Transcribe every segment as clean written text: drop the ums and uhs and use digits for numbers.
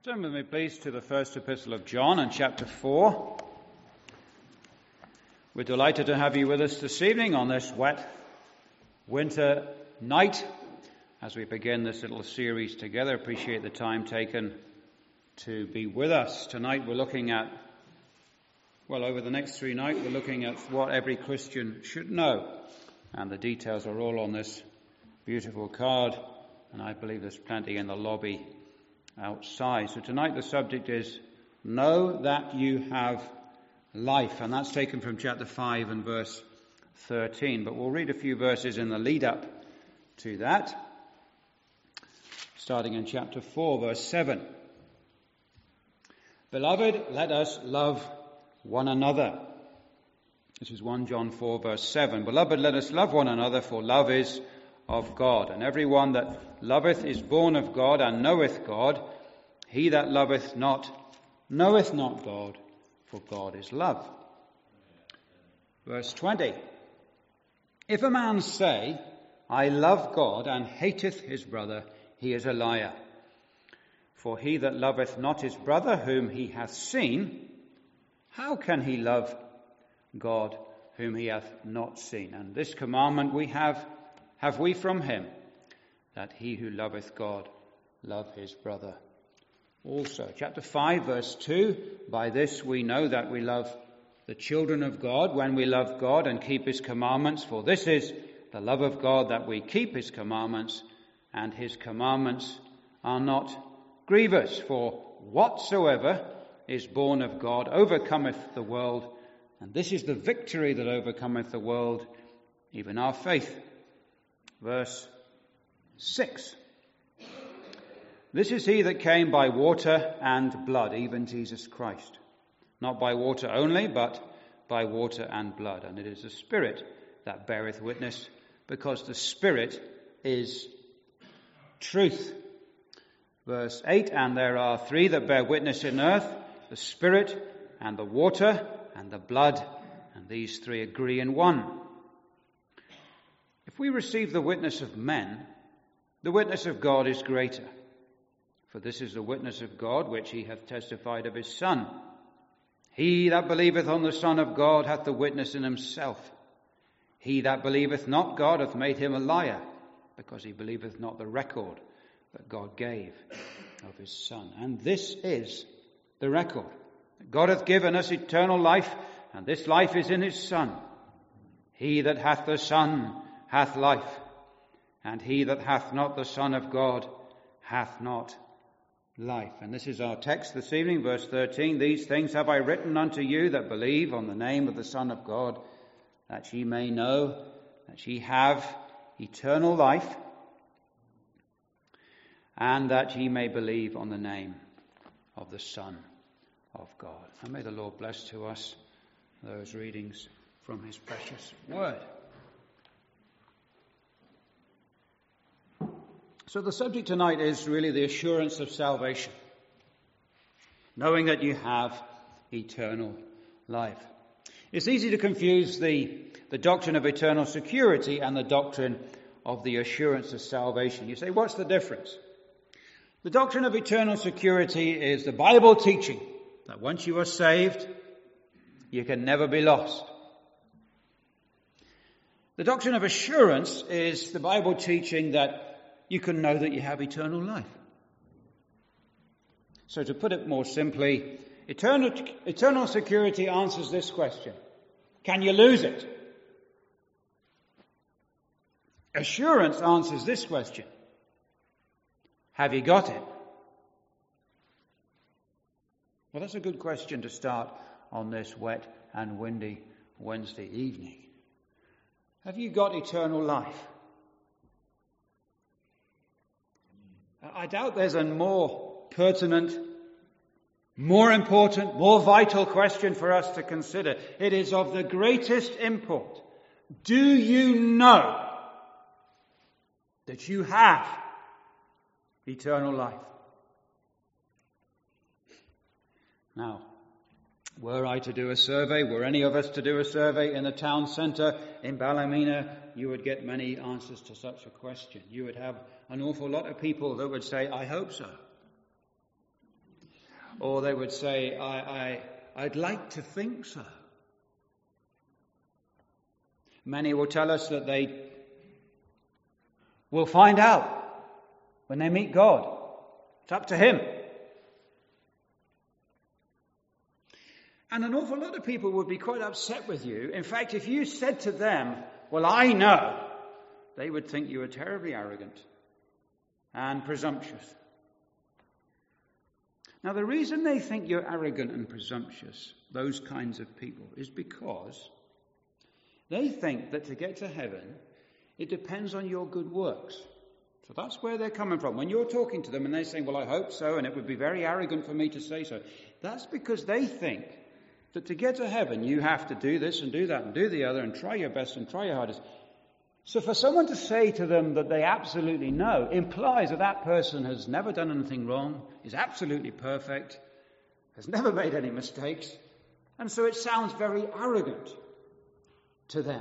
Turn with me, please, to the first epistle of John and chapter 4. We're delighted to have you with us this evening on this wet winter night as we begin this little series together. Appreciate the time taken to be with us. Tonight we're looking at, over the next 3 nights, we're looking at what every Christian should know. And the details are all on this beautiful card, and I believe there's plenty in the lobby outside. So tonight the subject is know that you have life, and that's taken from chapter 5 and verse 13. But we'll read a few verses in the lead up to that, starting in chapter 4, verse 7. Beloved, let us love one another. This is 1 John 4, verse 7. Beloved, let us love one another, for love is of God. And everyone that loveth is born of God and knoweth God. He that loveth not knoweth not God, for God is love. Verse 20. If a man say, I love God, and hateth his brother, he is a liar. For he that loveth not his brother whom he hath seen, how can he love God whom he hath not seen? And this commandment we have we from him, that he who loveth God love his brother also. Chapter 5, verse 2, by this we know that we love the children of God, when we love God and keep his commandments. For this is the love of God, that we keep his commandments, and his commandments are not grievous. For whatsoever is born of God overcometh the world, and this is the victory that overcometh the world, even our faith. Verse 6. This is he that came by water and blood, even Jesus Christ. Not by water only, but by water and blood. And it is the Spirit that beareth witness, because the Spirit is truth. Verse 8. And there are 3 that bear witness in earth, the Spirit and the water and the blood, and these 3 agree in one. If we receive the witness of men, the witness of God is greater. For this is the witness of God which he hath testified of his Son. He that believeth on the Son of God hath the witness in himself. He that believeth not God hath made him a liar, because he believeth not the record that God gave of his Son. And this is the record. God hath given us eternal life, and this life is in his Son. He that hath the Son hath life, and he that hath not the Son of God hath not life. And this is our text this evening, verse 13. These things have I written unto you that believe on the name of the Son of God, that ye may know that ye have eternal life, and that ye may believe on the name of the Son of God. And may the Lord bless to us those readings from his precious word. So the subject tonight is really the assurance of salvation, knowing that you have eternal life. It's easy to confuse the doctrine of eternal security and the doctrine of the assurance of salvation. You say, what's the difference? The doctrine of eternal security is the Bible teaching that once you are saved, you can never be lost. The doctrine of assurance is the Bible teaching that you can know that you have eternal life. So to put it more simply, eternal security answers this question: can you lose it? Assurance answers this question: have you got it? Well, that's a good question to start on this wet and windy Wednesday evening. Have you got eternal life? I doubt there's a more pertinent, more important, more vital question for us to consider. It is of the greatest import. Do you know that you have eternal life? Now, were I to do a survey, were any of us to do a survey in the town centre in Ballymena, you would get many answers to such a question. You would have an awful lot of people that would say, I hope so. Or they would say, I'd like to think so. Many will tell us that they will find out when they meet God. It's up to Him. And an awful lot of people would be quite upset with you. In fact, if you said to them, well, I know, they would think you were terribly arrogant and presumptuous. Now, the reason they think you're arrogant and presumptuous, those kinds of people, is because they think that to get to heaven, it depends on your good works. So that's where they're coming from. When you're talking to them and they're saying, well, I hope so, and it would be very arrogant for me to say so, that's because they think that to get to heaven, you have to do this and do that and do the other and try your best and try your hardest. So for someone to say to them that they absolutely know implies that that person has never done anything wrong, is absolutely perfect, has never made any mistakes, and so it sounds very arrogant to them.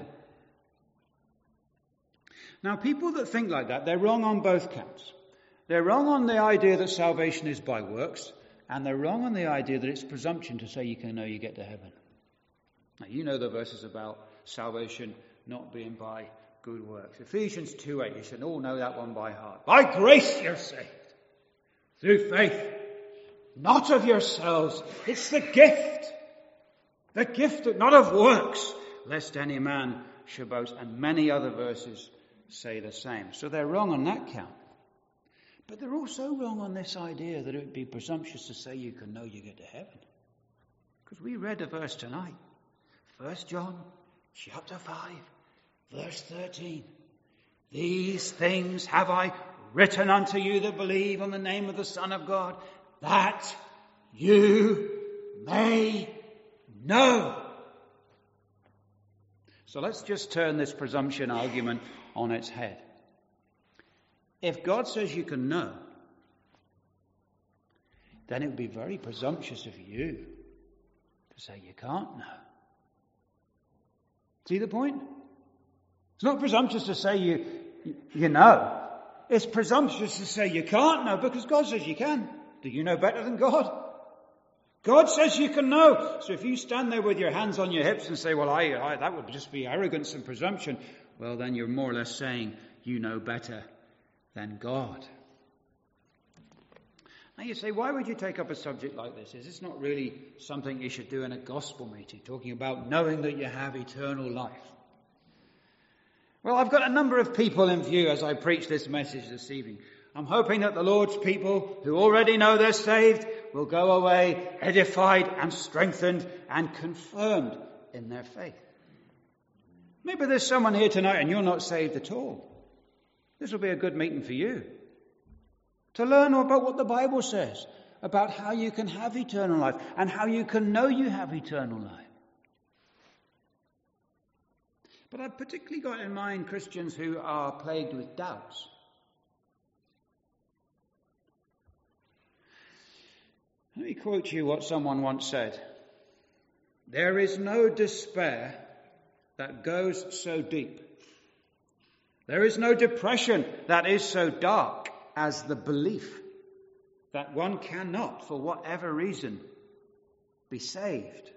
Now, people that think like that, they're wrong on both counts. They're wrong on the idea that salvation is by works, and they're wrong on the idea that it's presumption to say you can know you get to heaven. Now, you know the verses about salvation not being by good works. Ephesians 2:8, you should all know that one by heart. By grace you're saved, through faith, not of yourselves. It's the gift not of works, lest any man should boast. And many other verses say the same. So they're wrong on that count. But they're also wrong on this idea that it would be presumptuous to say you can know you get to heaven. Because we read a verse tonight. 1 John chapter 5, verse 13. These things have I written unto you that believe on the name of the Son of God, that you may know. So let's just turn this presumption argument on its head. If God says you can know, then it would be very presumptuous of you to say you can't know. See the point? It's not presumptuous to say you know. It's presumptuous to say you can't know because God says you can. Do you know better than God? God says you can know. So if you stand there with your hands on your hips and say, well, that would just be arrogance and presumption, well, then you're more or less saying you know better than God. Now you say, why would you take up a subject like this? Is this not really something you should do in a gospel meeting, talking about knowing that you have eternal life? Well, I've got a number of people in view as I preach this message this evening. I'm hoping that the Lord's people who already know they're saved will go away edified and strengthened and confirmed in their faith. Maybe there's someone here tonight and you're not saved at all. This will be a good meeting for you to learn about what the Bible says about how you can have eternal life and how you can know you have eternal life. But I've particularly got in mind Christians who are plagued with doubts. Let me quote you what someone once said. There is no despair that goes so deep. There is no depression that is so dark as the belief that one cannot, for whatever reason, be saved.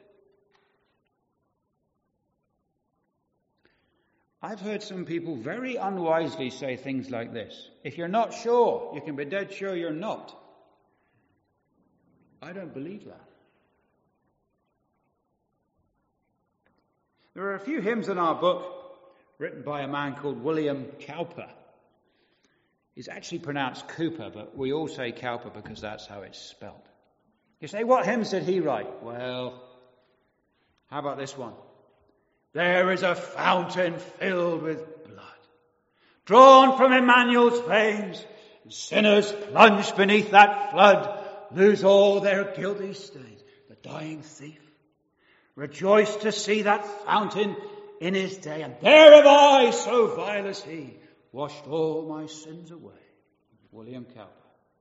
I've heard some people very unwisely say things like this. If you're not sure, you can be dead sure you're not. I don't believe that. There are a few hymns in our book written by a man called William Cowper. It's actually pronounced Cooper, but we all say Cowper because that's how it's spelled. You say, what hymns did he write? Well, how about this one? There is a fountain filled with blood, drawn from Emmanuel's veins, and sinners plunged beneath that flood lose all their guilty stains. The dying thief rejoiced to see that fountain in his day, and there have I, so vile as he, washed all my sins away. William Cowper.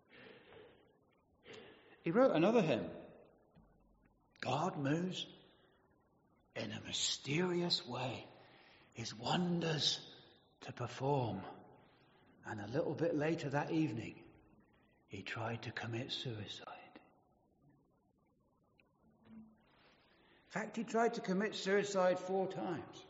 He wrote another hymn. God moves in a mysterious way his wonders to perform. And a little bit later that evening, he tried to commit suicide. In fact, he tried to commit suicide 4 times.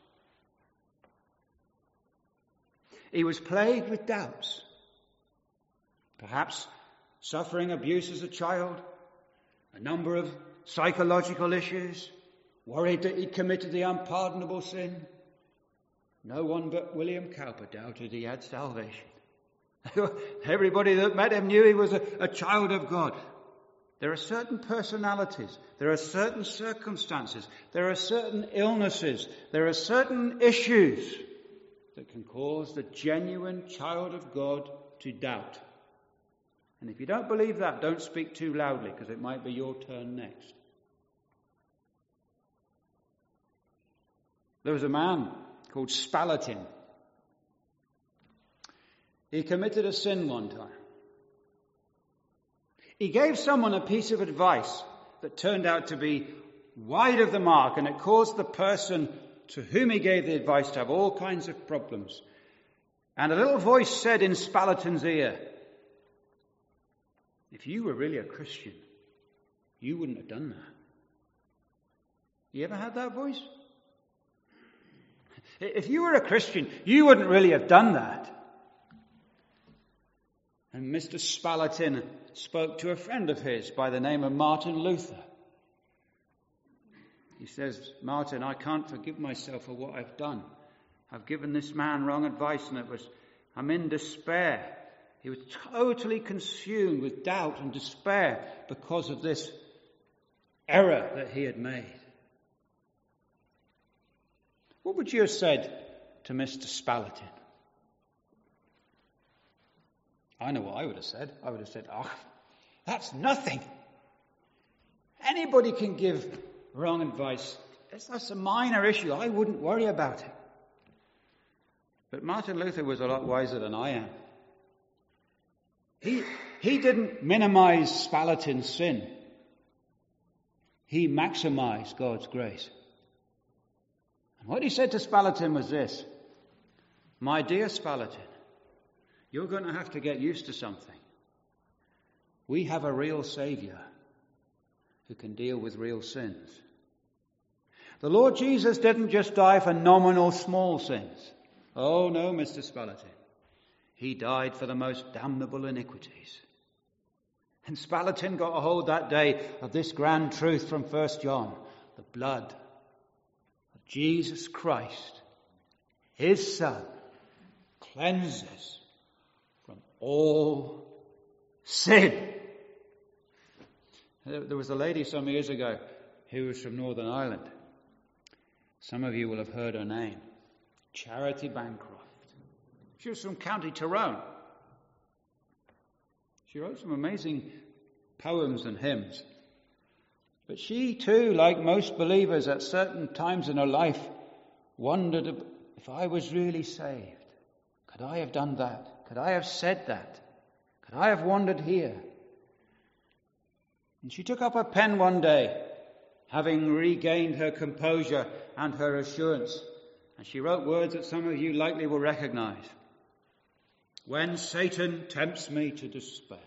He was plagued with doubts, perhaps suffering abuse as a child, a number of psychological issues, worried that he'd committed the unpardonable sin. No one but William Cowper doubted he had salvation. Everybody that met him knew he was a child of God. There are certain personalities, there are certain circumstances, there are certain illnesses, there are certain issues that can cause the genuine child of God to doubt. And if you don't believe that, don't speak too loudly, because it might be your turn next. There was a man called Spalatin. He committed a sin one time. He gave someone a piece of advice that turned out to be wide of the mark, and it caused the person to whom he gave the advice to have all kinds of problems. And a little voice said in Spalatin's ear, if you were really a Christian, you wouldn't have done that. You ever had that voice? If you were a Christian, you wouldn't really have done that. And Mr. Spalatin spoke to a friend of his by the name of Martin Luther. He says, Martin, I can't forgive myself for what I've done. I've given this man wrong advice, and I'm in despair. He was totally consumed with doubt and despair because of this error that he had made. What would you have said to Mr. Spalatin? I know what I would have said. I would have said, that's nothing. Anybody can give wrong advice. That's a minor issue. I wouldn't worry about it. But Martin Luther was a lot wiser than I am. He didn't minimize Spalatin's sin. He maximized God's grace. And what he said to Spalatin was this: my dear Spalatin, you're going to have to get used to something. We have a real Savior who can deal with real sins. The Lord Jesus didn't just die for nominal small sins. Oh no, Mr. Spalatin. He died for the most damnable iniquities. And Spalatin got a hold that day of this grand truth from 1 John. The blood of Jesus Christ, his Son, cleanses from all sin. There was a lady some years ago who was from Northern Ireland. Some of you will have heard her name. Charity Bancroft. She was from County Tyrone. She wrote some amazing poems and hymns. But she too, like most believers at certain times in her life, wondered if I was really saved. Could I have done that? Could I have said that? Could I have wandered here? And she took up a pen one day, having regained her composure and her assurance, and she wrote words that some of you likely will recognize. When Satan tempts me to despair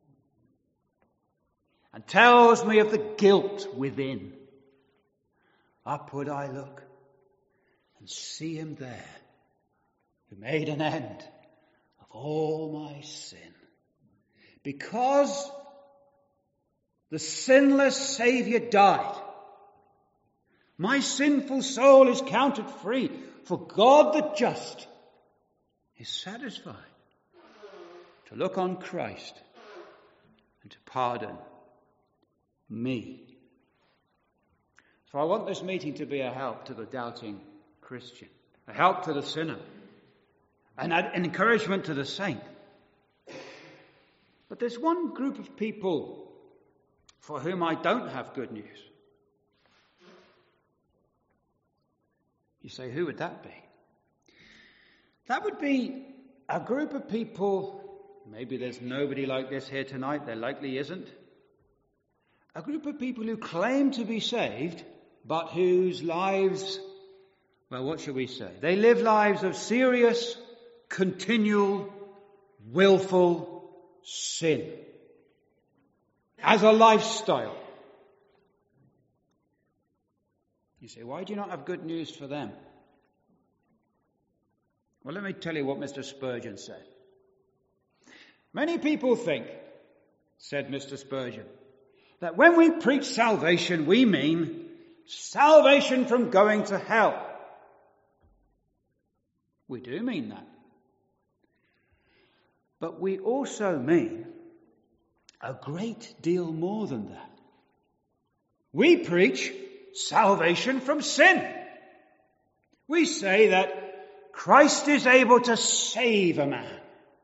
and tells me of the guilt within, upward I look and see him there who made an end of all my sin. Because the sinless Saviour died, my sinful soul is counted free, for God the just is satisfied to look on Christ and to pardon me. So I want this meeting to be a help to the doubting Christian, a help to the sinner, and an encouragement to the saint. But there's one group of people for whom I don't have good news. You say, who would that be? That would be a group of people. Maybe there's nobody like this here tonight. There likely isn't. A group of people who claim to be saved, but whose lives, well, what shall we say? They live lives of serious, continual, willful sin as a lifestyle. You say, why do you not have good news for them? Well, let me tell you what Mr. Spurgeon said. Many people think, said Mr. Spurgeon, that when we preach salvation, we mean salvation from going to hell. We do mean that. But we also mean a great deal more than that. We preach salvation from sin. We say that Christ is able to save a man.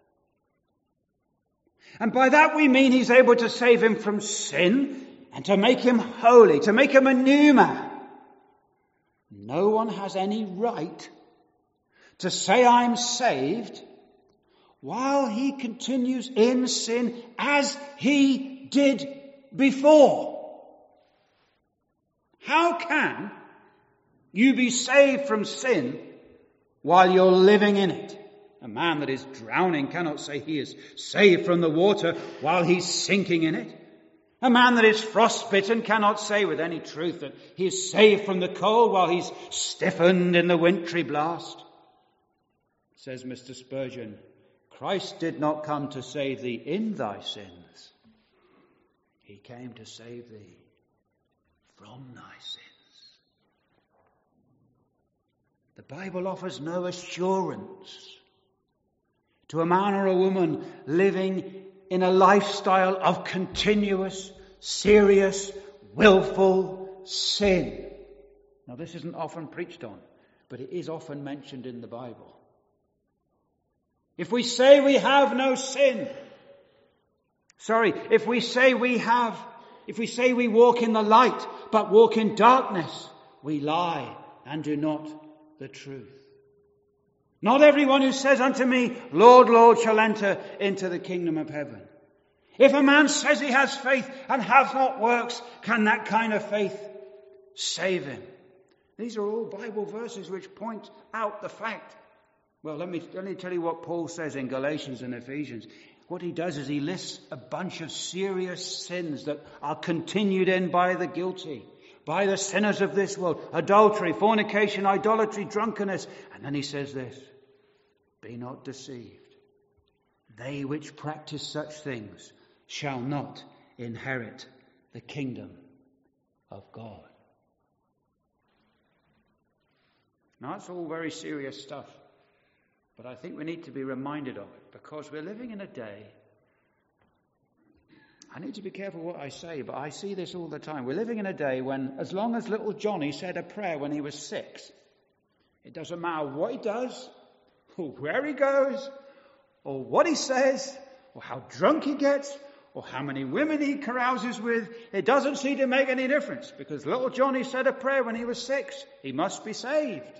And by that we mean he's able to save him from sin and to make him holy, to make him a new man. No one has any right to say I'm saved while he continues in sin as he did before. How can you be saved from sin while you're living in it? A man that is drowning cannot say he is saved from the water while he's sinking in it. A man that is frostbitten cannot say with any truth that he is saved from the cold while he's stiffened in the wintry blast. Says Mr. Spurgeon, Christ did not come to save thee in thy sins. He came to save thee from thy sins. The Bible offers no assurance to a man or a woman living in a lifestyle of continuous, serious, willful sin. Now, this isn't often preached on, but it is often mentioned in the Bible. If we say we have no sin, if we say we walk in the light, but walk in darkness, we lie and do not the truth. Not everyone who says unto me, Lord, Lord, shall enter into the kingdom of heaven. If a man says he has faith and has not works, can that kind of faith save him? These are all Bible verses which point out the fact. Well, let me tell you what Paul says in Galatians and Ephesians. What he does is he lists a bunch of serious sins that are continued in by the guilty, by the sinners of this world. Adultery, fornication, idolatry, drunkenness. And then he says this, be not deceived. They which practice such things shall not inherit the kingdom of God. Now, that's all very serious stuff. But I think we need to be reminded of it because we're living in a day. I need to be careful what I say, but I see this all the time. We're living in a day when, as long as little Johnny said a prayer when he was 6, it doesn't matter what he does, or where he goes, or what he says, or how drunk he gets, or how many women he carouses with. It doesn't seem to make any difference because little Johnny said a prayer when he was 6. He must be saved.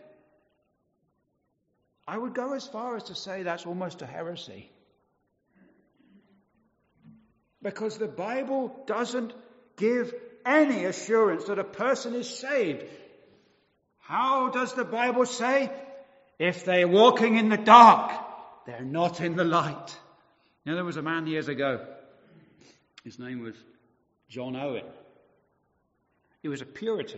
I would go as far as to say that's almost a heresy. Because the Bible doesn't give any assurance that a person is saved. How does the Bible say? If they're walking in the dark, they're not in the light. You know, there was a man years ago. His name was John Owen. He was a Puritan.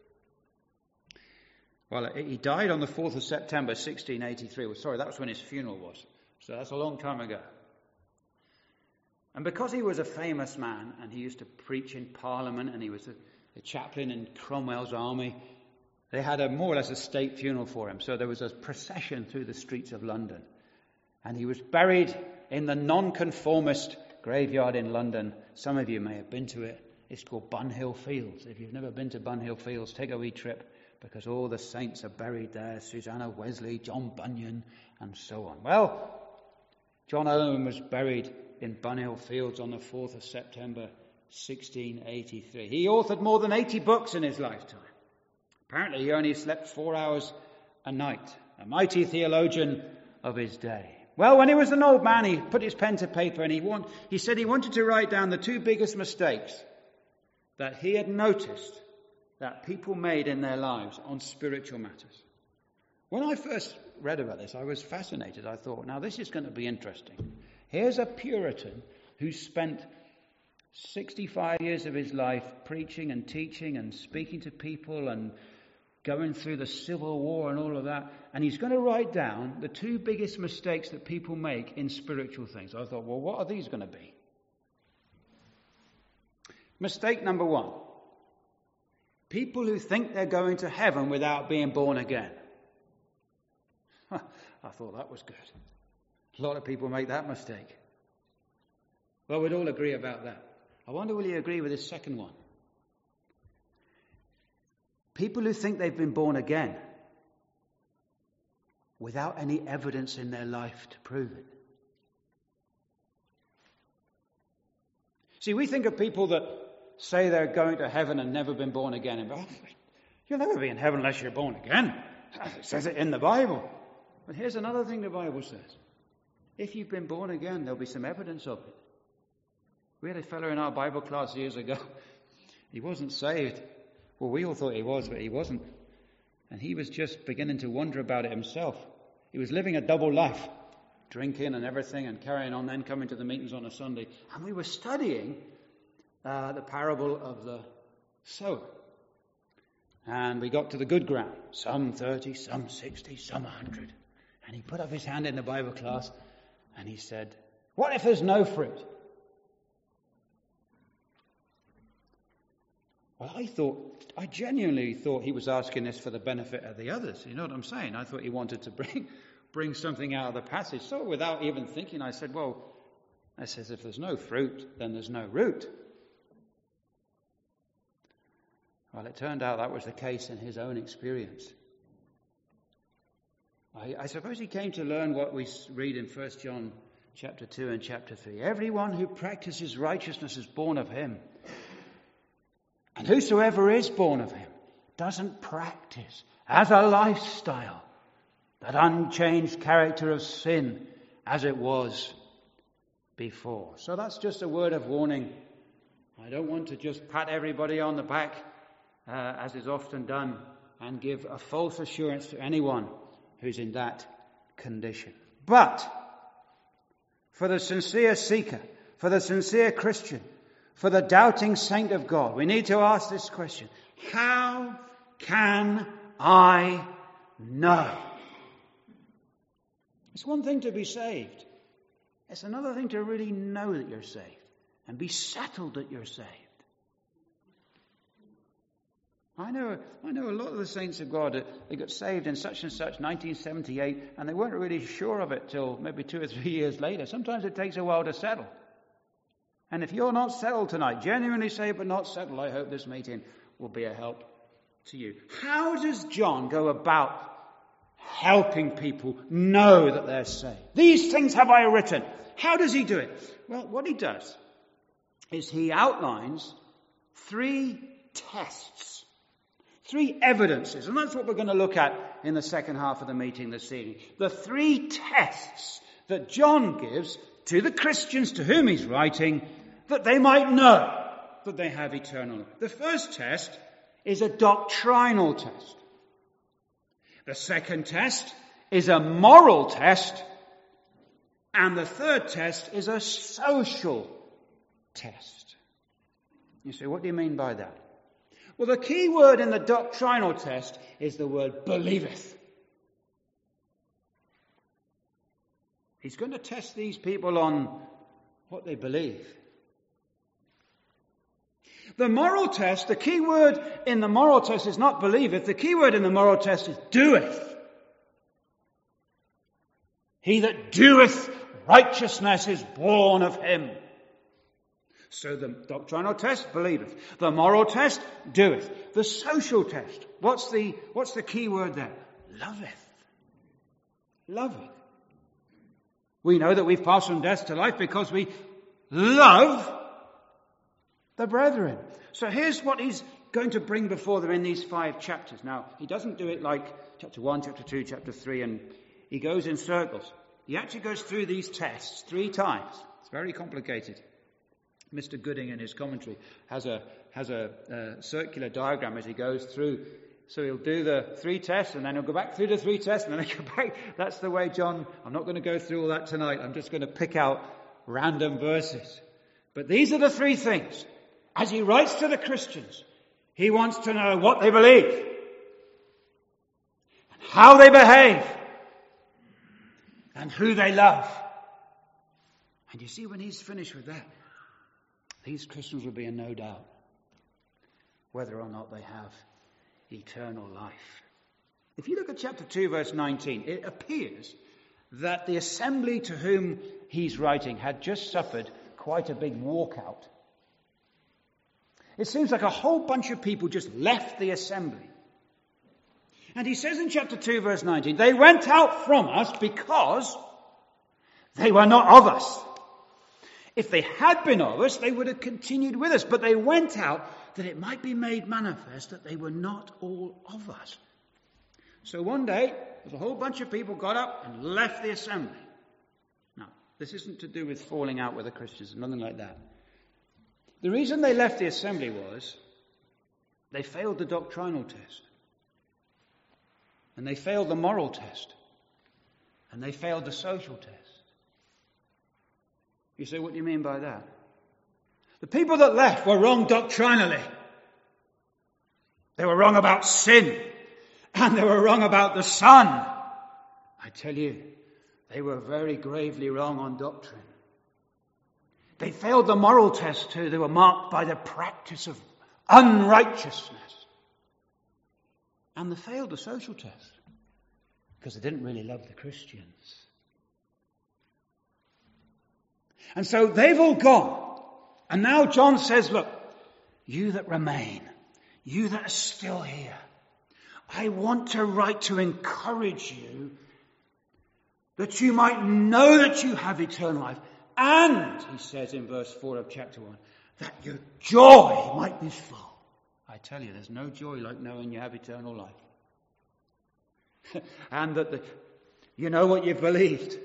Well, he died on the 4th of September, 1683. Sorry, that was when his funeral was. So that's a long time ago. And because he was a famous man, and he used to preach in Parliament, and he was a chaplain in Cromwell's army, they had more or less a state funeral for him. So there was a procession through the streets of London. And he was buried in the nonconformist graveyard in London. Some of you may have been to it. It's called Bunhill Fields. If you've never been to Bunhill Fields, take a wee trip. Because all the saints are buried there. Susanna Wesley, John Bunyan, and so on. Well, John Owen was buried in Bunhill Fields on the 4th of September, 1683. He authored more than 80 books in his lifetime. Apparently he only slept 4 hours a night. A mighty theologian of his day. Well, when he was an old man, he put his pen to paper and he said he wanted to write down the 2 biggest mistakes that he had noticed that people made in their lives on spiritual matters. When I first read about this, I was fascinated. I thought, now this is going to be interesting. Here's a Puritan who spent 65 years of his life preaching and teaching and speaking to people and going through the Civil War and all of that. And he's going to write down the two biggest mistakes that people make in spiritual things. I thought, well, what are these going to be? Mistake number one. People who think they're going to heaven without being born again. I thought that was good. A lot of people make that mistake. Well, we'd all agree about that. I wonder, will you agree with this second one? People who think they've been born again without any evidence in their life to prove it. See, we think of people that say they're going to heaven and never been born again. And you'll never be in heaven unless you're born again. It says it in the Bible. But here's another thing the Bible says. If you've been born again, there'll be some evidence of it. We had a fellow in our Bible class years ago. He wasn't saved. Well, we all thought he was, but he wasn't. And he was just beginning to wonder about it himself. He was living a double life, drinking and everything and carrying on, then coming to the meetings on a Sunday. And we were studying the parable of the sower. And we got to the good ground. Some 30, some 60, some 100. And he put up his hand in the Bible class and he said, "What if there's no fruit?" Well, I genuinely thought he was asking this for the benefit of the others. You know what I'm saying? I thought he wanted to bring something out of the passage. So without even thinking, I said, if there's no fruit, then there's no root. Well, it turned out that was the case in his own experience. I suppose he came to learn what we read in 1 John chapter 2 and chapter 3. Everyone who practices righteousness is born of him. And whosoever is born of him doesn't practice as a lifestyle that unchanged character of sin as it was before. So that's just a word of warning. I don't want to just pat everybody on the back, as is often done, and give a false assurance to anyone who's in that condition. But for the sincere seeker, for the sincere Christian, for the doubting saint of God, we need to ask this question: how can I know? It's one thing to be saved. It's another thing to really know that you're saved and be settled that you're saved. I know a lot of the saints of God, they got saved in such and such 1978, and they weren't really sure of it till maybe 2 or 3 years later. Sometimes it takes a while to settle. And if you're not settled tonight, genuinely saved but not settled, I hope this meeting will be a help to you. How does John go about helping people know that they're saved? These things have I written. How does he do it? Well, what he does is he outlines 3 tests, 3 evidences, and that's what we're going to look at in the second half of the meeting this evening. The 3 tests that John gives to the Christians to whom he's writing, that they might know that they have eternal life. The first test is a doctrinal test. The second test is a moral test. And the third test is a social test. You say, what do you mean by that? Well, the key word in the doctrinal test is the word believeth. He's going to test these people on what they believe. The moral test, the key word in the moral test is not believeth. The key word in the moral test is doeth. He that doeth righteousness is born of him. So the doctrinal test, believeth. The moral test, doeth. The social test, what's the key word there? Loveth. Loveth. We know that we've passed from death to life because we love the brethren. So here's what he's going to bring before them in these 5 chapters. Now, he doesn't do it like chapter 1, chapter 2, chapter 3, and he goes in circles. He actually goes through these tests 3 times. It's very complicated. Mr. Gooding in his commentary has a circular diagram as he goes through. So he'll do the 3 tests, and then he'll go back through the 3 tests, and then he'll go back. That's the way John, I'm not going to go through all that tonight. I'm just going to pick out random verses. But these are the 3 things. As he writes to the Christians, he wants to know what they believe. how they behave, and who they love. And you see, when he's finished with that, these Christians will be in no doubt whether or not they have eternal life. If you look at chapter 2, verse 19, it appears that the assembly to whom he's writing had just suffered quite a big walkout. It seems like a whole bunch of people just left the assembly. And he says in chapter 2, verse 19, they went out from us because they were not of us. If they had been of us, they would have continued with us. But they went out that it might be made manifest that they were not all of us. So one day, there's a whole bunch of people got up and left the assembly. Now, this isn't to do with falling out with the Christians, nothing like that. The reason they left the assembly was they failed the doctrinal test. And they failed the moral test. And they failed the social test. You say, what do you mean by that? The people that left were wrong doctrinally. They were wrong about sin. And they were wrong about the Son. I tell you, they were very gravely wrong on doctrine. They failed the moral test too. They were marked by the practice of unrighteousness. And they failed the social test because they didn't really love the Christians. And so they've all gone. And now John says, look, you that remain, you that are still here, I want to write to encourage you that you might know that you have eternal life. And, he says in verse 4 of chapter 1, that your joy might be full. I tell you, there's no joy like knowing you have eternal life. And that you know what you've believed.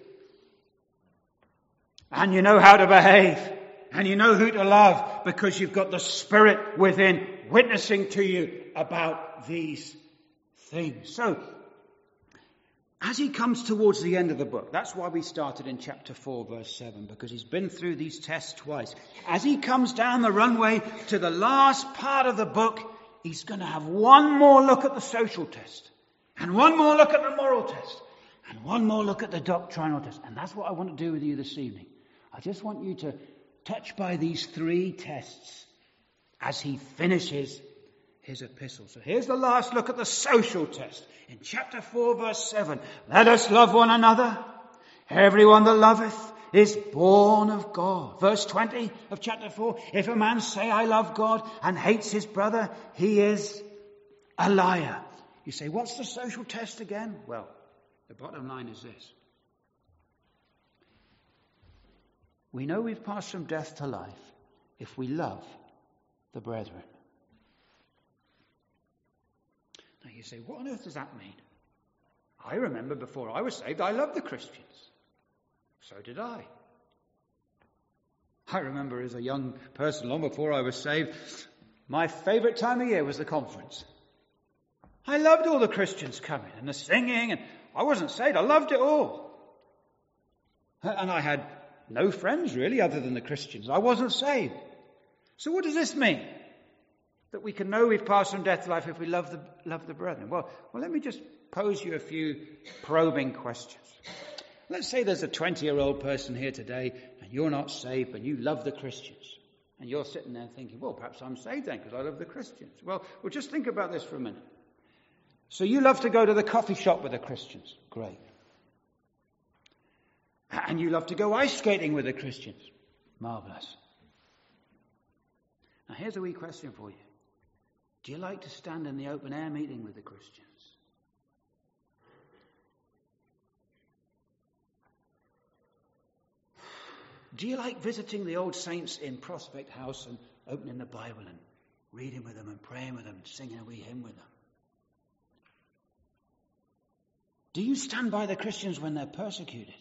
And you know how to behave. And you know who to love because you've got the Spirit within witnessing to you about these things. So, as he comes towards the end of the book, that's why we started in chapter 4, verse 7, because he's been through these tests twice. As he comes down the runway to the last part of the book, he's going to have one more look at the social test, and one more look at the moral test, and one more look at the doctrinal test. And that's what I want to do with you this evening. I just want you to touch by these three tests as he finishes his epistle. So here's the last look at the social test. In chapter 4, verse 7, let us love one another. Everyone that loveth is born of God. Verse 20 of chapter 4, if a man say, I love God, and hates his brother, he is a liar. You say, what's the social test again? Well, the bottom line is this. We know we've passed from death to life if we love the brethren. Now you say, what on earth does that mean? I remember before I was saved, I loved the Christians. So did I. I remember as a young person, long before I was saved, my favourite time of year was the conference. I loved all the Christians coming and the singing, and I wasn't saved. I loved it all. And I had no friends really other than the Christians. I wasn't saved. So what does this mean? That we can know we've passed from death to life if we love the brethren. Well, let me just pose you a few probing questions. Let's say there's a 20-year-old person here today and you're not saved, but you love the Christians. And you're sitting there thinking, well, perhaps I'm saved then because I love the Christians. Well, just think about this for a minute. So you love to go to the coffee shop with the Christians. Great. And you love to go ice skating with the Christians. Marvellous. Now here's a wee question for you. Do you like to stand in the open air meeting with the Christians? Do you like visiting the old saints in Prospect House and opening the Bible and reading with them and praying with them and singing a wee hymn with them? Do you stand by the Christians when they're persecuted?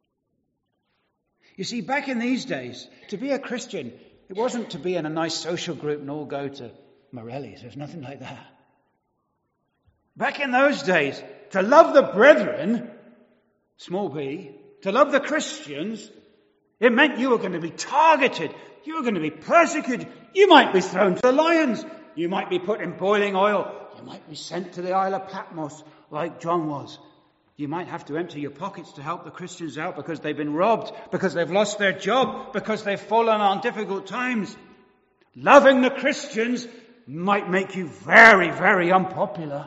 You see, back in these days, to be a Christian, it wasn't to be in a nice social group and all go to Morelli's. There's nothing like that. Back in those days, to love the brethren, small b, to love the Christians, it meant you were going to be targeted. You were going to be persecuted. You might be thrown to the lions. You might be put in boiling oil. You might be sent to the Isle of Patmos. like John was. You might have to empty your pockets to help the Christians out because they've been robbed, because they've lost their job, because they've fallen on difficult times. Loving the Christians might make you very, very unpopular.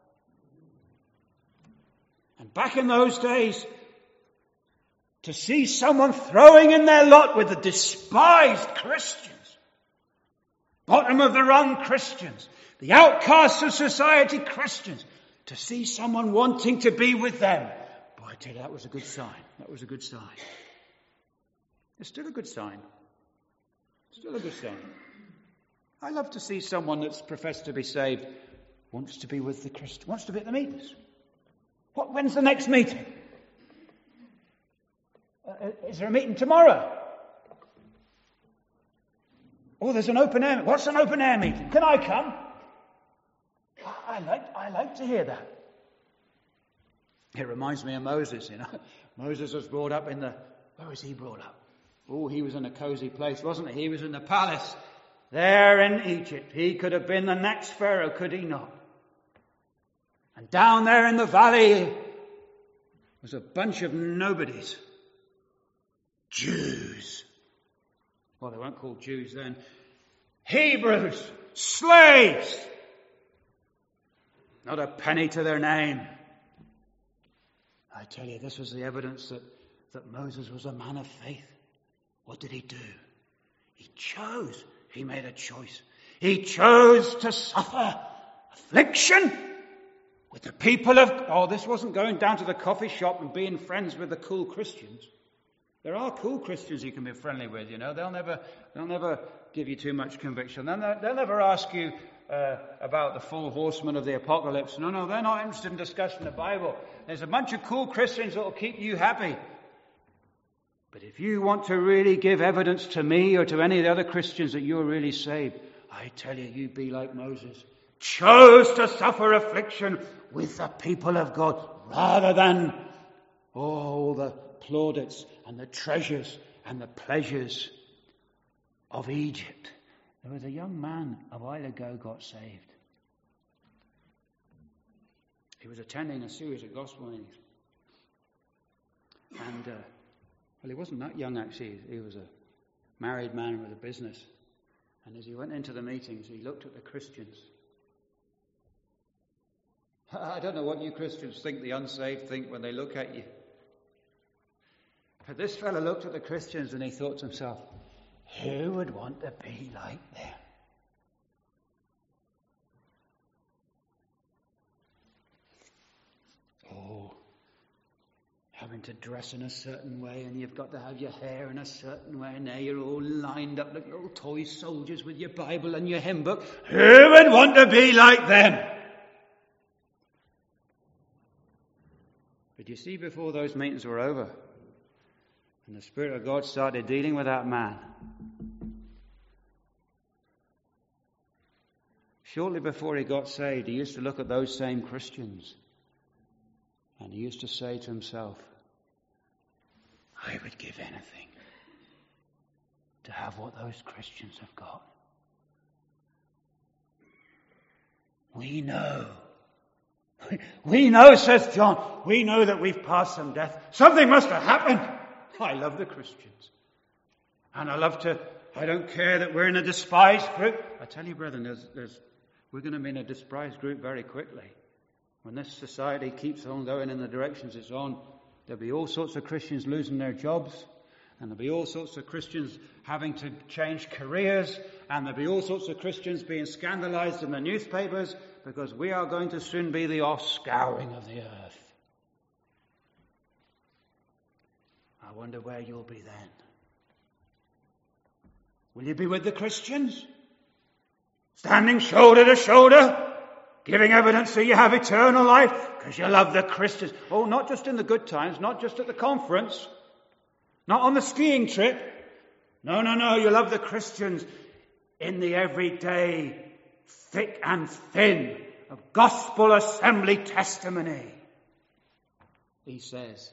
And back in those days, to see someone throwing in their lot with the despised Christians, bottom of the rung Christians, the outcasts of society Christians, to see someone wanting to be with them, boy, I tell you, that was a good sign. That was a good sign. It's still a good sign. Still a good sign. I love to see someone that's professed to be saved wants to be with the Christians, wants to be at the meetings. When's the next meeting? Is there a meeting tomorrow? Oh, there's an open air. What's an open air meeting? Can I come? I like to hear that. It reminds me of Moses, you know. Moses was brought up where was he brought up? Oh, he was in a cozy place, wasn't he? He was in the palace there in Egypt. He could have been the next Pharaoh, could he not? And down there in the valley was a bunch of nobodies. Jews. Well, they weren't called Jews then. Hebrews. Slaves. Not a penny to their name. I tell you, this was the evidence that Moses was a man of faith. What did he do? He chose. He made a choice. He chose to suffer affliction with the people of... Oh, this wasn't going down to the coffee shop and being friends with the cool Christians. There are cool Christians you can be friendly with, you know. They'll never give you too much conviction. They'll never ask you about the four horsemen of the apocalypse. No, they're not interested in discussing the Bible. There's a bunch of cool Christians that will keep you happy. But if you want to really give evidence to me or to any of the other Christians that you're really saved, I tell you, you be like Moses. Chose to suffer affliction with the people of God rather than all the plaudits and the treasures and the pleasures of Egypt. There was a young man a while ago got saved. He was attending a series of gospel meetings. And, well, he wasn't that young actually. He was a married man with a business. And as he went into the meetings, he looked at the Christians. I don't know what you Christians think the unsaved think when they look at you. But this fellow looked at the Christians and he thought to himself, who would want to be like them? Oh, having to dress in a certain way, and you've got to have your hair in a certain way, and there you're all lined up like little toy soldiers with your Bible and your hymn book. Who would want to be like them? But you see, before those meetings were over, and the Spirit of God started dealing with that man, shortly before he got saved, he used to look at those same Christians and he used to say to himself, I would give anything to have what those Christians have got. We know, says John, we know that we've passed some death. Something must have happened. I love the Christians. And I don't care that we're in a despised group. I tell you, brethren, we're going to be in a despised group very quickly. When this society keeps on going in the directions it's on, there'll be all sorts of Christians losing their jobs, and there'll be all sorts of Christians having to change careers, and there'll be all sorts of Christians being scandalized in the newspapers, because we are going to soon be the offscouring of the earth. I wonder where you'll be then. Will you be with the Christians? Standing shoulder to shoulder? Giving evidence that you have eternal life because you love the Christians. Oh, not just in the good times, not just at the conference, not on the skiing trip. No, you love the Christians in the everyday, thick and thin of gospel assembly testimony. He says,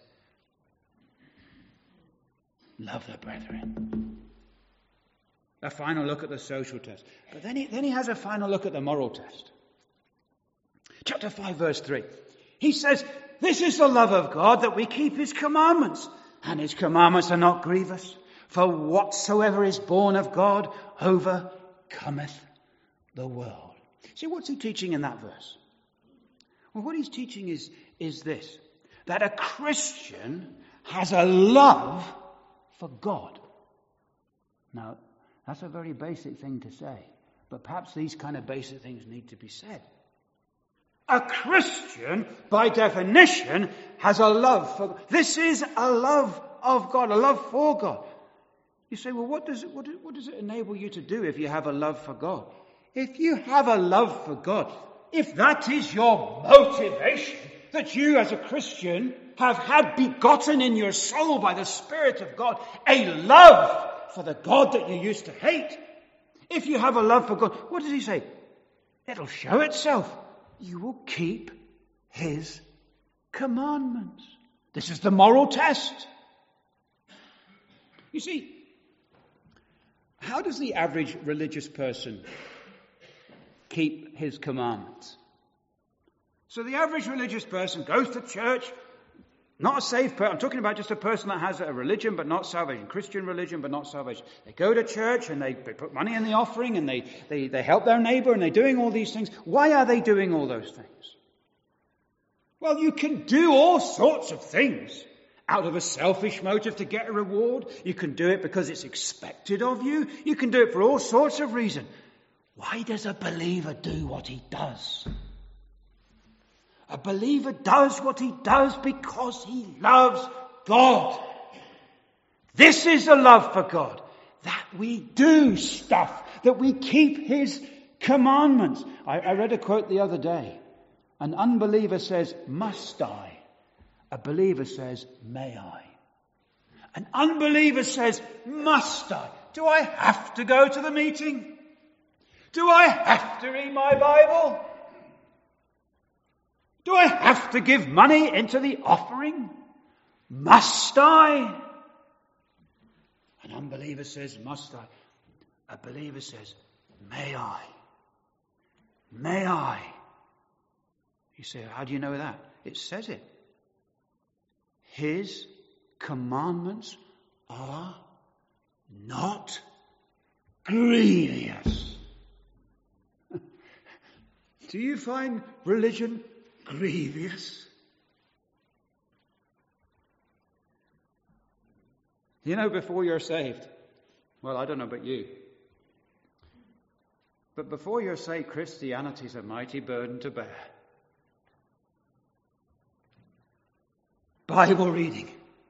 love the brethren. A final look at the social test. But then he has a final look at the moral test. Chapter 5, verse 3. He says, this is the love of God, that we keep his commandments. And his commandments are not grievous. For whatsoever is born of God overcometh the world. See, what's he teaching in that verse? Well, what he's teaching is this. That a Christian has a love for God. Now, that's a very basic thing to say. But perhaps these kind of basic things need to be said. A Christian, by definition, has a love for God. This is a love of God, a love for God. You say, well, what does it enable you to do if you have a love for God? If you have a love for God, if that is your motivation, that you as a Christian have had begotten in your soul by the Spirit of God a love for the God that you used to hate. If you have a love for God, what does he say? It'll show itself. You will keep his commandments. This is the moral test. You see, how does the average religious person keep his commandments? So the average religious person goes to church, not a saved person. I'm talking about just a person that has a religion but not salvation. Christian religion but not salvation. They go to church and they put money in the offering and they help their neighbor and they're doing all these things. Why are they doing all those things? Well, you can do all sorts of things out of a selfish motive to get a reward. You can do it because it's expected of you. You can do it for all sorts of reasons. Why does a believer do what he does? A believer does what he does because he loves God. This is a love for God. That we do stuff, that we keep his commandments. I read a quote the other day. An unbeliever says, must I? A believer says, may I? An unbeliever says, must I? Do I have to go to the meeting? Do I have to read my Bible? Do I have to give money into the offering? Must I? An unbeliever says, must I? A believer says, may I? May I? You say, how do you know that? It says it. His commandments are not grievous. Do you find religion grievous? You know, before you're saved, well, I don't know about you, but before you're saved, Christianity is a mighty burden to bear. Bible reading.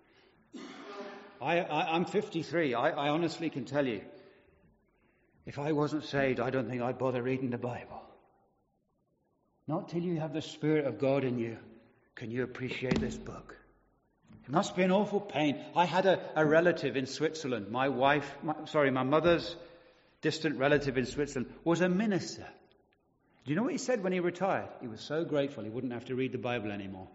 I'm 53. I honestly can tell you, if I wasn't saved, I don't think I'd bother reading the Bible. Not till you have the Spirit of God in you can you appreciate this book. It must be an awful pain. I had a relative in Switzerland. My mother's distant relative in Switzerland was a minister. Do you know what he said when he retired? He was so grateful he wouldn't have to read the Bible anymore.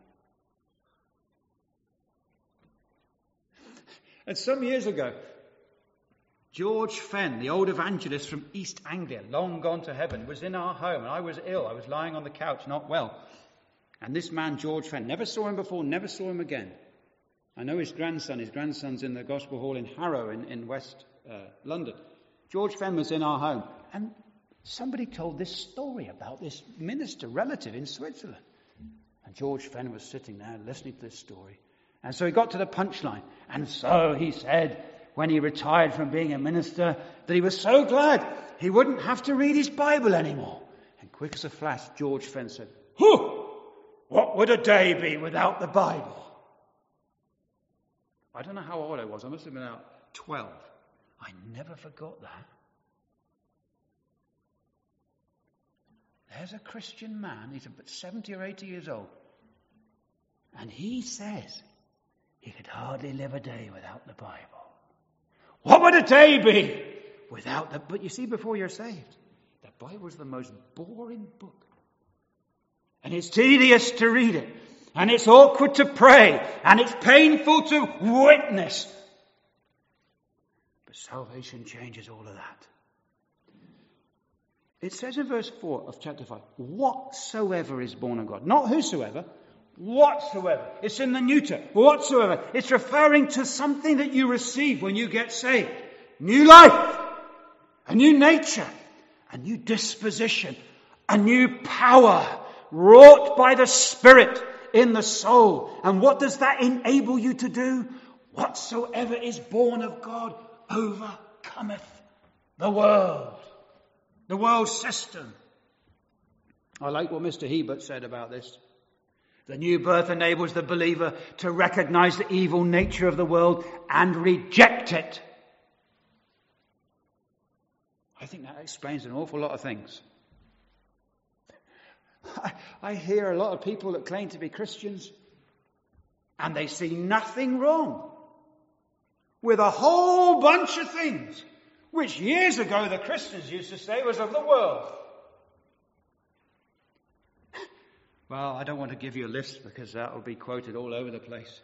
And some years ago, George Fenn, the old evangelist from East Anglia, long gone to heaven, was in our home, and I was ill. I was lying on the couch, not well. And this man, George Fenn, never saw him before, never saw him again. I know his grandson's in the Gospel Hall in Harrow in West London. George Fenn was in our home. And somebody told this story about this minister relative in Switzerland. And George Fenn was sitting there listening to this story. And so he got to the punchline. And so he said, when he retired from being a minister, that he was so glad he wouldn't have to read his Bible anymore. And quick as a flash, George Fenn said, "Whew! What would a day be without the Bible?" I don't know how old I was. I must have been about 12. I never forgot that. There's a Christian man, he's about 70 or 80 years old. And he says he could hardly live a day without the Bible. What would a day be without the... But you see, before you're saved, the Bible is the most boring book. And it's tedious to read it. And it's awkward to pray. And it's painful to witness. But salvation changes all of that. It says in verse 4 of chapter 5, whatsoever is born of God. Not whosoever. Whatsoever. It's in the neuter. Whatsoever. It's referring to something that you receive when you get saved. New life. A new nature. A new disposition. A new power. Wrought by the Spirit in the soul. And what does that enable you to do? Whatsoever is born of God overcometh the world. The world system. I like what Mr. Hebert said about this. The new birth enables the believer to recognize the evil nature of the world and reject it. I think that explains an awful lot of things. I hear a lot of people that claim to be Christians, and they see nothing wrong with a whole bunch of things which years ago the Christians used to say was of the world. Well, I don't want to give you a list because that will be quoted all over the place.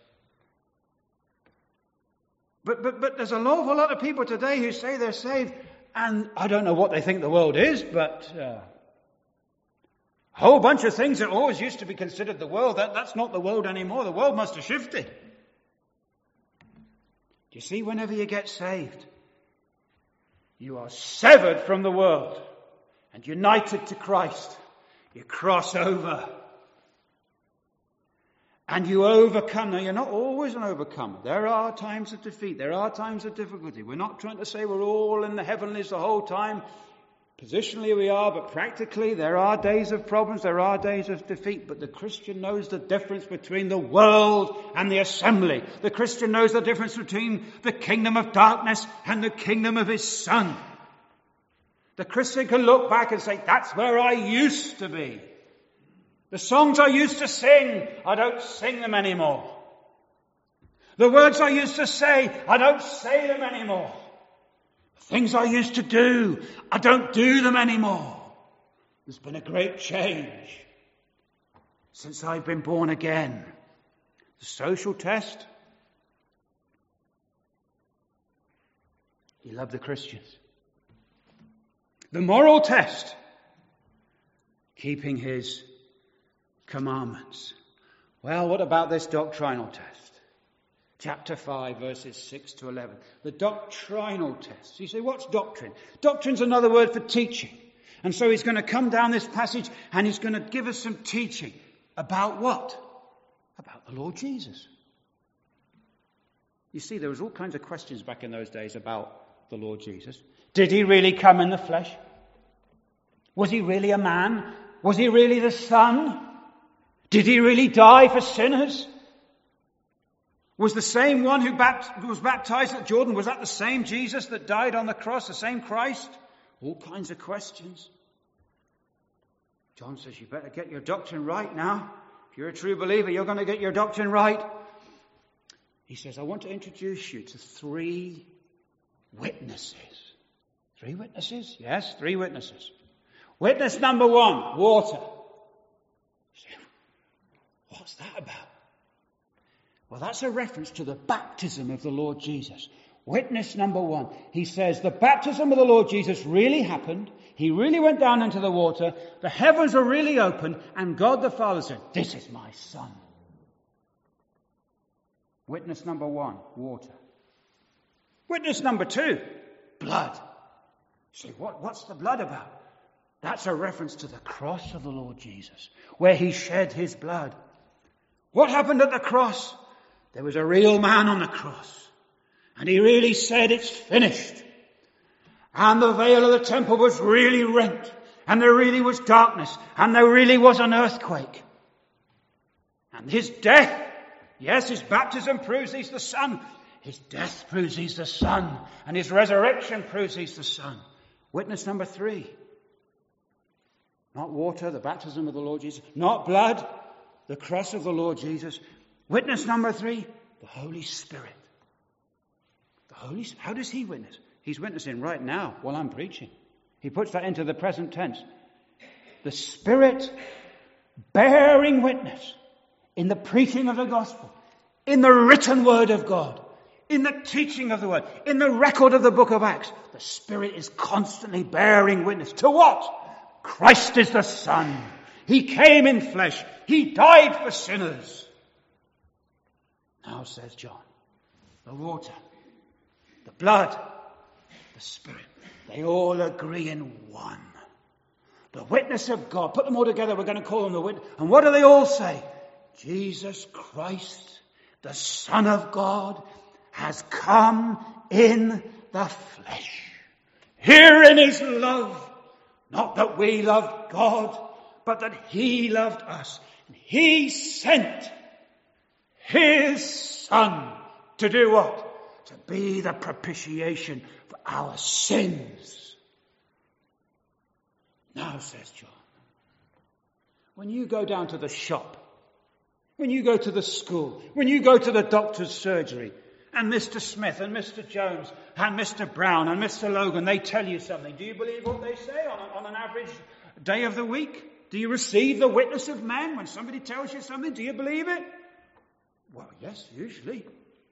But there's an awful lot of people today who say they're saved, and I don't know what they think the world is, but a whole bunch of things that always used to be considered the world, that's not the world anymore. The world must have shifted. Do you see, whenever you get saved, you are severed from the world and united to Christ. You cross over. And you overcome. Now, you're not always an overcomer. There are times of defeat. There are times of difficulty. We're not trying to say we're all in the heavenlies the whole time. Positionally we are, but practically there are days of problems. There are days of defeat. But the Christian knows the difference between the world and the assembly. The Christian knows the difference between the kingdom of darkness and the kingdom of his Son. The Christian can look back and say, that's where I used to be. The songs I used to sing, I don't sing them anymore. The words I used to say, I don't say them anymore. The things I used to do, I don't do them anymore. There's been a great change since I've been born again. The social test. He loved the Christians. The moral test. Keeping his commandments. Well, what about this doctrinal test? Chapter 5, verses 6 to 11. The doctrinal test. You say, what's doctrine? Doctrine's another word for teaching. And so he's going to come down this passage and he's going to give us some teaching. About what? About the Lord Jesus. You see, there was all kinds of questions back in those days about the Lord Jesus. Did he really come in the flesh? Was he really a man? Was he really the Son? Did he really die for sinners? Was the same one who was baptized at Jordan, was that the same Jesus that died on the cross, the same Christ? All kinds of questions. John says, you better get your doctrine right now. If you're a true believer, you're going to get your doctrine right. He says, I want to introduce you to 3 witnesses. 3 witnesses? Yes, 3 witnesses. Witness number 1, water. What's that about? Well, that's a reference to the baptism of the Lord Jesus. Witness number 1. He says the baptism of the Lord Jesus really happened. He really went down into the water. The heavens were really open. And God the Father said, this is my Son. Witness number 1, water. Witness number 2, blood. You say, what's the blood about? That's a reference to the cross of the Lord Jesus, where he shed his blood. What happened at the cross? There was a real man on the cross. And he really said, it's finished. And the veil of the temple was really rent. And there really was darkness. And there really was an earthquake. And his death, yes, his baptism proves he's the Son. His death proves he's the Son. And his resurrection proves he's the Son. Witness number 3. Not water, the baptism of the Lord Jesus. Not blood, the cross of the Lord Jesus. Witness number 3, the Holy Spirit. How does he witness? He's witnessing right now while I'm preaching. He puts that into the present tense. The Spirit bearing witness in the preaching of the gospel, in the written word of God, in the teaching of the word, in the record of the book of Acts. The Spirit is constantly bearing witness. To what? Christ is the Son. He came in flesh. He died for sinners. Now, says John, the water, the blood, the Spirit, they all agree in one. The witness of God. Put them all together. We're going to call them the witness. And what do they all say? Jesus Christ, the Son of God, has come in the flesh. Herein is love. Not that we loved God, but that he loved us. And he sent his Son to do what? To be the propitiation for our sins. Now, says John, when you go down to the shop, when you go to the school, when you go to the doctor's surgery, and Mr. Smith and Mr. Jones and Mr. Brown and Mr. Logan, they tell you something. Do you believe what they say on an average day of the week? Do you receive the witness of men when somebody tells you something? Do you believe it? Well, yes, usually.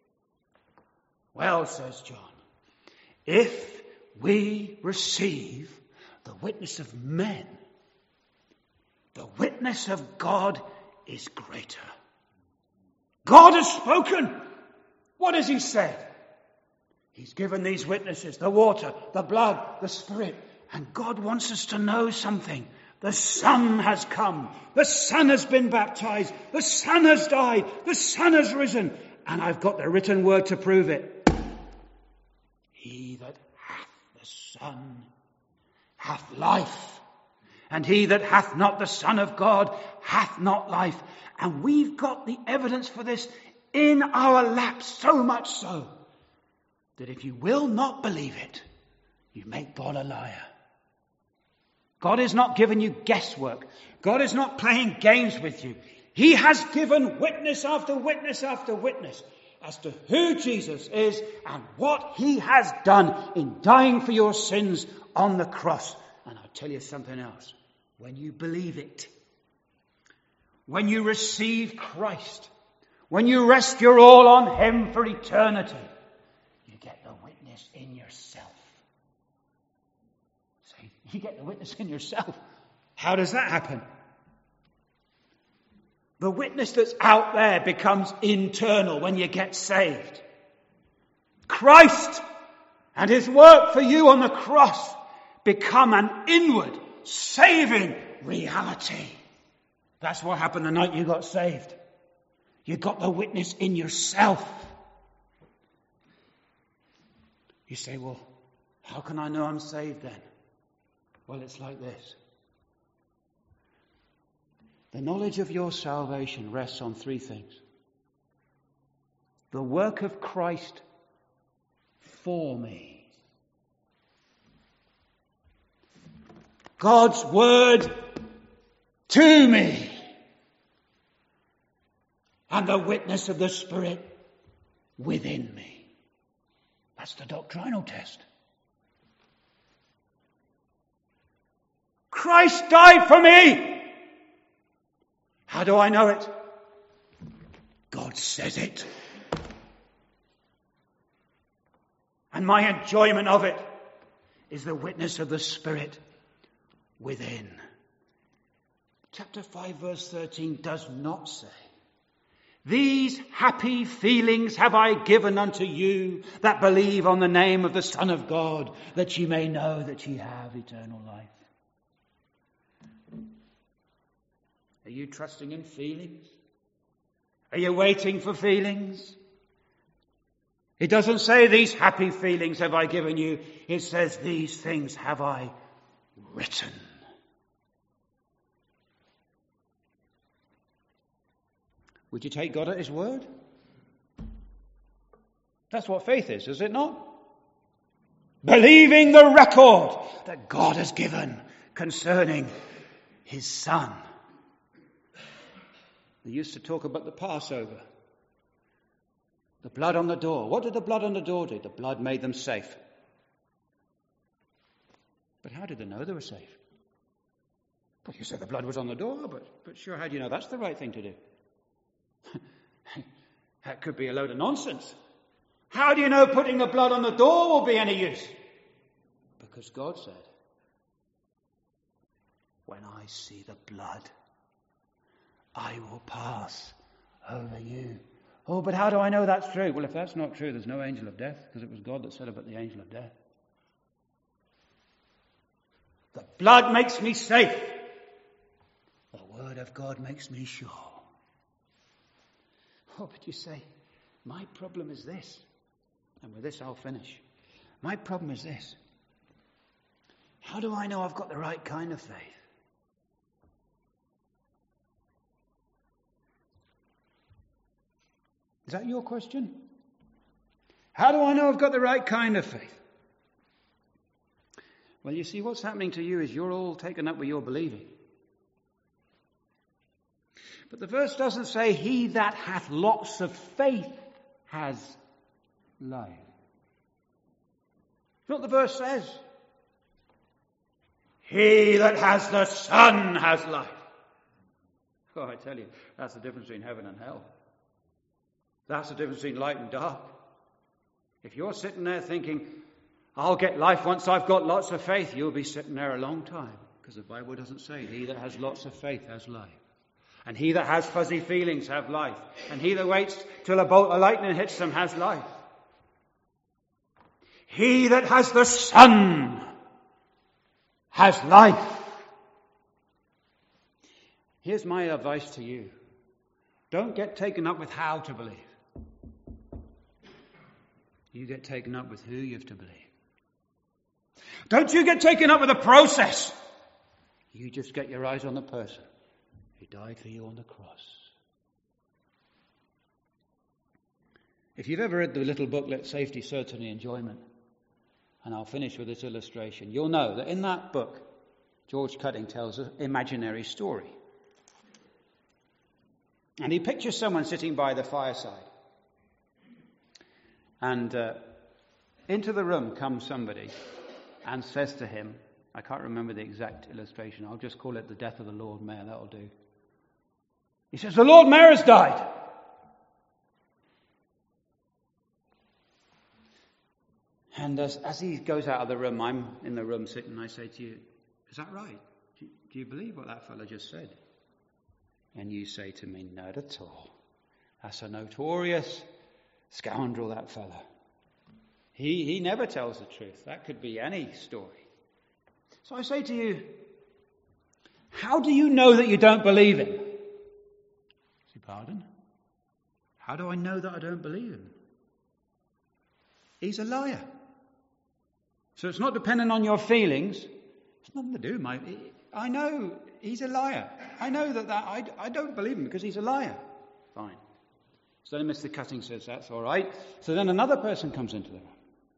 Well, says John, if we receive the witness of men, the witness of God is greater. God has spoken. What has he said? He's given these witnesses, the water, the blood, the Spirit. And God wants us to know something. The Son has come. The Son has been baptized. The Son has died. The Son has risen. And I've got the written word to prove it. He that hath the Son hath life. And he that hath not the Son of God hath not life. And we've got the evidence for this in our laps, so much so that if you will not believe it, you make God a liar. God is not giving you guesswork. God is not playing games with you. He has given witness after witness after witness as to who Jesus is and what he has done in dying for your sins on the cross. And I'll tell you something else. When you believe it, when you receive Christ, when you rest your all on him for eternity, you get the witness in yourself. See, you get the witness in yourself. How does that happen? The witness that's out there becomes internal when you get saved. Christ and his work for you on the cross become an inward, saving reality. That's what happened the night you got saved. You got the witness in yourself. You say, well, how can I know I'm saved then? Well, it's like this. The knowledge of your salvation rests on three things. The work of Christ for me. God's word to me. And the witness of the Spirit within me. That's the doctrinal test. Christ died for me. How do I know it? God says it. And my enjoyment of it is the witness of the Spirit within. Chapter 5 verse 13 does not say, these happy feelings have I given unto you that believe on the name of the Son of God, that ye may know that ye have eternal life. Are you trusting in feelings? Are you waiting for feelings? It doesn't say these happy feelings have I given you. It says these things have I written. Would you take God at his word? That's what faith is it not? Believing the record that God has given concerning his Son. They used to talk about the Passover. The blood on the door. What did the blood on the door do? The blood made them safe. But how did they know they were safe? Well, you said the blood was on the door, but sure, how do you know that's the right thing to do? That could be a load of nonsense. How do you know putting the blood on the door will be any use? Because God said, when I see the blood I will pass over you. Oh, but how do I know that's true? Well, if that's not true, there's no angel of death, because it was God that said about the angel of death. The blood makes me safe. The word of God makes me sure. Oh, but you say, my problem is this. And with this I'll finish. My problem is this. How do I know I've got the right kind of faith? Is that your question? How do I know I've got the right kind of faith? Well, you see, what's happening to you is you're all taken up with your believing. But the verse doesn't say, he that hath lots of faith has life. It's not what the verse says. He that has the Son has life. Oh, I tell you, that's the difference between heaven and hell. That's the difference between light and dark. If you're sitting there thinking, I'll get life once I've got lots of faith, you'll be sitting there a long time. Because the Bible doesn't say, he that has lots of faith has life. And he that has fuzzy feelings have life. And he that waits till a bolt of lightning hits them has life. He that has the Son has life. Here's my advice to you. Don't get taken up with how to believe. You get taken up with who you have to believe. Don't you get taken up with the process. You just get your eyes on the person who died for you on the cross. If you've ever read the little booklet, Safety, Certainty, Enjoyment, and I'll finish with this illustration, you'll know that in that book, George Cutting tells an imaginary story. And he pictures someone sitting by the fireside. And into the room comes somebody and says to him, I can't remember the exact illustration, I'll just call it the death of the Lord Mayor, that'll do. He says, the Lord Mayor has died. And as he goes out of the room, I'm in the room sitting, and I say to you, is that right? Do you believe what that fellow just said? And you say to me, not at all. That's a notorious scoundrel, that fellow. He never tells the truth. That could be any story. So I say to you, how do you know that you don't believe him? Say, pardon? How do I know that I don't believe him? He's a liar. So it's not dependent on your feelings. It's nothing to do with my... I know he's a liar. I know that I don't believe him because he's a liar. Fine. So then Mr. Cutting says, that's all right. So then another person comes into the room.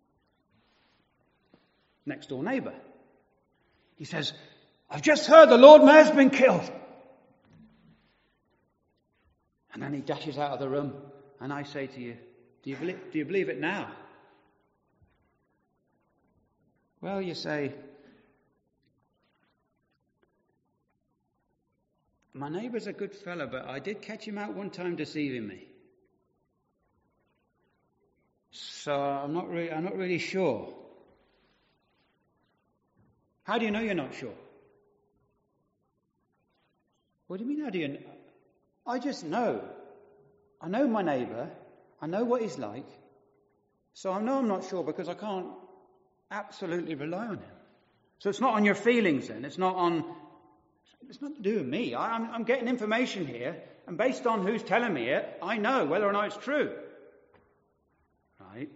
Next door neighbour. He says, I've just heard the Lord Mayor's been killed. And then he dashes out of the room. And I say to you, do you believe it now? Well, you say, my neighbour's a good fellow, but I did catch him out one time deceiving me. So I'm not really sure. How do you know you're not sure? What do you mean, how do you know? I just know. I know my neighbour. I know what he's like. So I know I'm not sure because I can't absolutely rely on him. So it's not on your feelings then. It's not to do with me. I'm getting information here, and based on who's telling me it, I know whether or not it's true. Right?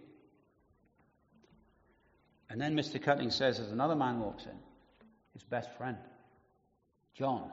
And then Mr. Cutting says, as another man walks in, his best friend, John.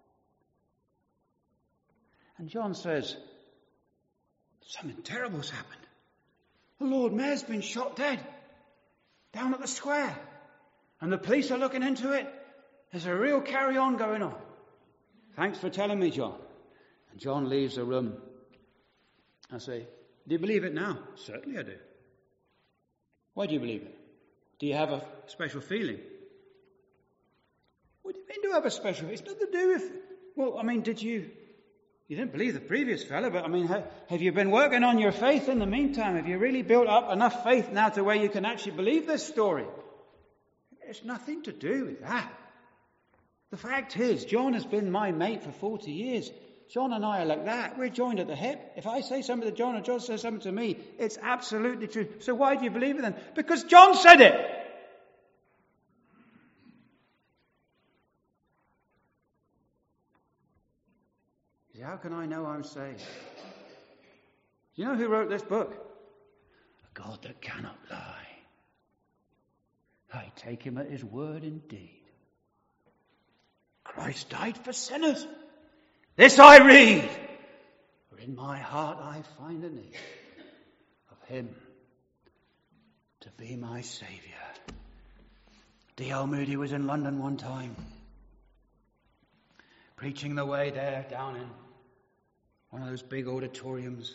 And John says, something terrible's happened. The Lord Mayor's been shot dead down at the square. And the police are looking into it. There's a real carry-on going on. Thanks for telling me, John. And John leaves the room. I say, do you believe it now? Certainly I do. Why do you believe it? Do you have a special feeling? What do you mean, do you have a special feeling? It's nothing to do with... Well, I mean, you didn't believe the previous fellow, but I mean, have you been working on your faith in the meantime? Have you really built up enough faith now to where you can actually believe this story? It's nothing to do with that. The fact is, John has been my mate for 40 years. John and I are like that. We're joined at the hip. If I say something to John or John says something to me, it's absolutely true. So why do you believe it then? Because John said it. How can I know I'm saved? Do you know who wrote this book? A God that cannot lie. I take him at his word indeed. Christ died for sinners. This I read. For in my heart I find a need of him to be my Saviour. D.L. Moody was in London one time, preaching the way there down in one of those big auditoriums.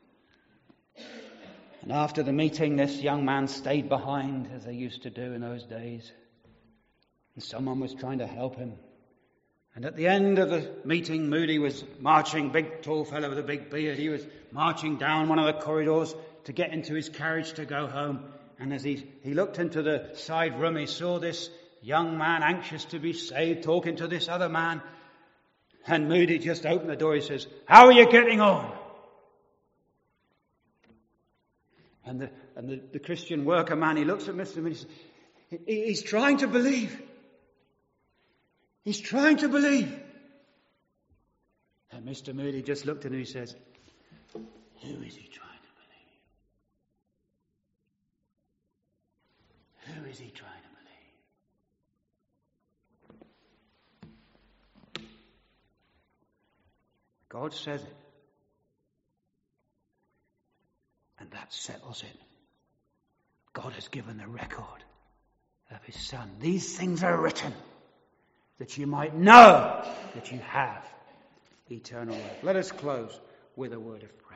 And after the meeting, this young man stayed behind, as they used to do in those days. And someone was trying to help him. And at the end of the meeting, Moody was marching, big tall fellow with a big beard. He was marching down one of the corridors to get into his carriage to go home. And as he looked into the side room, he saw this young man anxious to be saved, talking to this other man. And Moody just opened the door. He says, "How are you getting on?" And the Christian worker man, he looks at Mr. Moody and says, he's trying to believe. He's trying to believe. And Mr. Moody just looked at him and he says, "Who is he trying to believe? Who is he trying to believe?" God says it. And that settles it. God has given the record of his Son. These things are written that you might know that you have eternal life. Let us close with a word of prayer.